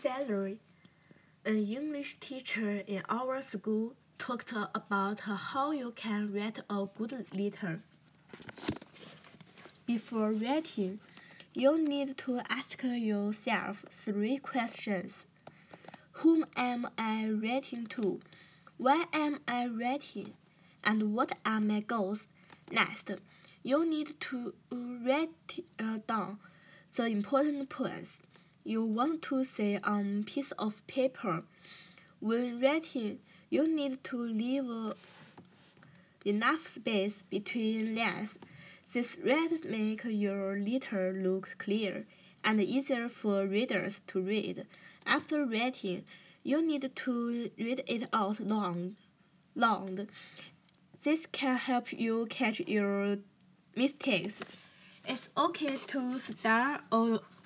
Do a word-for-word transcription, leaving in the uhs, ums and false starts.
salary. An English teacher in our school talked about how you can write a good letter. Before writing, you need to ask yourself three questions. Whom am I writing to? Why am I writing? And what are my goals? Next, you need to write uh, down the important points you want to say on a piece of paper. When writing, you need to leave uh, enough space between lines. This will make your letter look clear and easier for readers to read. After writing, you need to read it out loud. loud. This can help you catch your mistakes. It's okay to start or